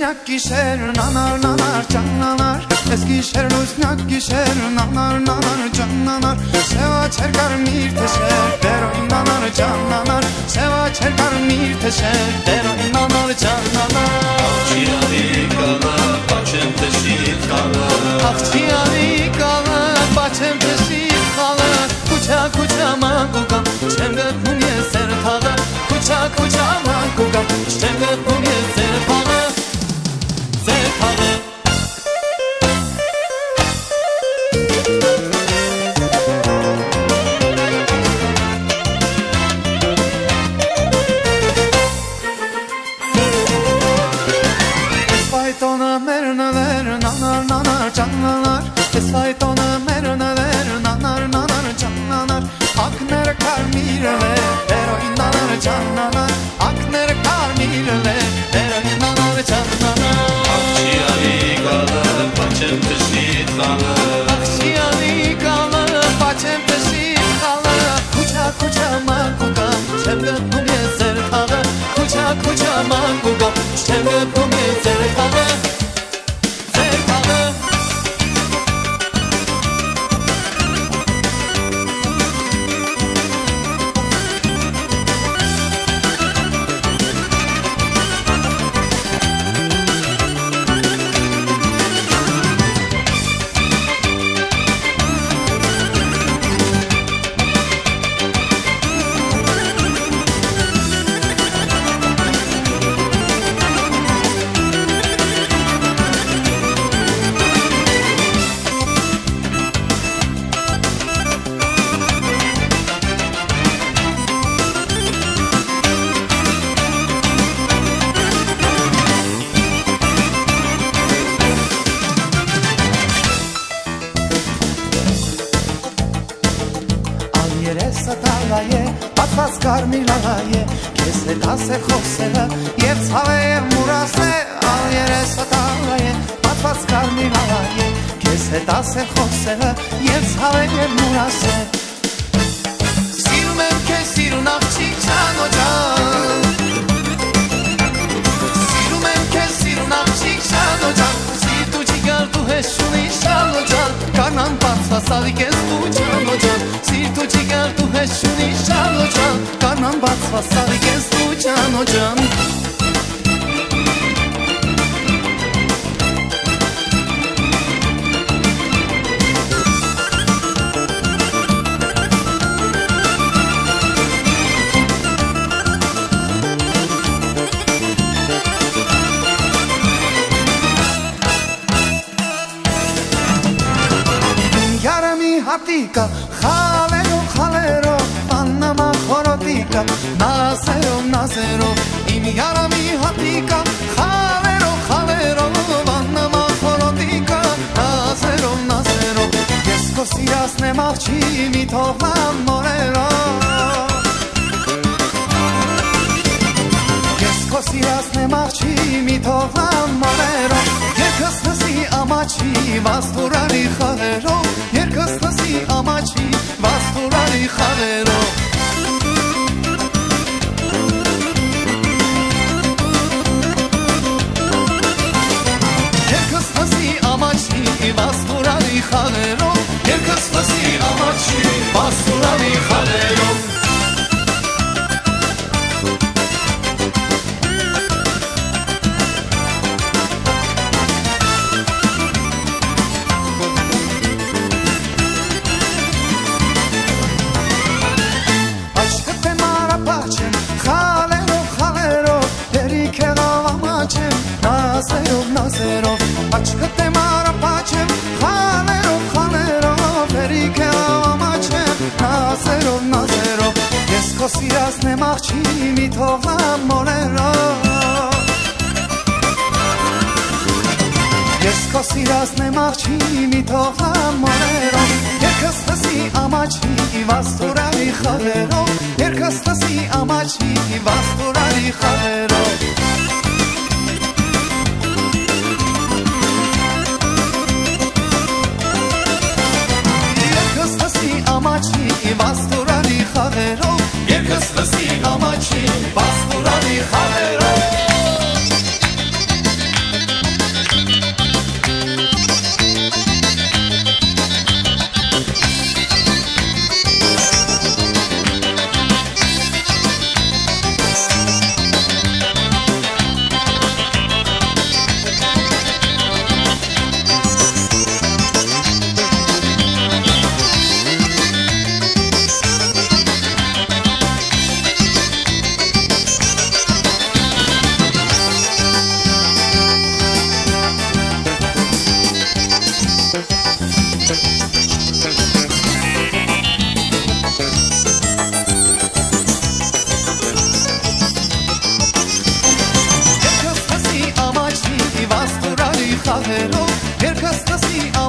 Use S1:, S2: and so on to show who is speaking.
S1: լուսնյակ գիշեր, նանար, նանար, ճանանար, ես գիշեր լուսնյակ գիշեր, նանար, նանար, ճանանար, սևա չեր կարմիր թշեր, դերոյ նանար, ճանանար, սևա չեր կարմիր թշեր, դերոյ նանար, ճանանար,
S2: աղջիարի կալը, բաչեմ թշիր խալը,
S1: աղջիարի կալը, բաչեմ թշիր խալը, քուչա, քուչա մանկուկա, չեմ գտնում ես էր թաղը, քուչա, քուչա մանկուկա, չեմ գտնում ես էր թաղը, ձեր թաղը Faytona merneler, nanar, nanar, canlanar, faytona merneler, nanar, nanar, canlanar, akner karmireler, deroy nanar, canlanar, akner karmireler, deroy nanar, canlanar.
S2: աղջիարի կալը, բաչեմ թշիր խալը,
S1: Աղջիարի կալը, բաչեմ թշիր խալը, քուչա, քուչա մանկուկա, չեմ գտնում ես ձեր թաղը, քուչա, քուչա մանկուկա, չեմ գտնում ես ձեր թաղը, ձեր թաղը Երեսը տալայ է, պատված կարմիր ալայ է, կեզ հետ ասել խոսելը, և ցավ է և մուրաս է, ալ երեսը տալայ է, պատված կարմիր ալայ է, կեզ հետ ասել խոսելը, և ցավ է և մուրաս է, սիրում եմ կեզ սիրուն աղջիկ ճանո ճան, սիրում եմ կեզ սիրուն աղջիկ ճանո ճան, սիրտու ճիգար դու հես շունի ճանո ճան, կանան պատված ալիք ես դու ճանո ճան, սիրտու ճիգար դու հես շունի ճանո ճան, կանան պատված ալիք ես դու ճանո ճան, Hatика, jalero, jalero, panama jorotica, nazero, nazero, imiara mi hatika, jalero, jalero, panama jorotica, nazero, nazero, yes cositas ne marchi mi toham morero, yes cositas ne marchi mi toham morero, yerkes nasi amachi vasturari jalero. Երկս նսի ամաչի վաստուրարի խաղերով Երկս նսի ամաչի վաստուրարի խաղերով Երկս նսի ամաչի վաստուրարի խաղերով Nazerov, nazerov, ačkat te mara pačem, halerov, halerov, verike amačem, nazerov, nazerov, yes kosiras ne marchi mi toham morerov, yes kosiras ne marchi mi toham morerov, yerkas nasi amachi vasturari halerov, yerkas nasi amachi vasturari halerov. Amachi vasturali khavero Yerkas nasi amachi vasturali khavero hastası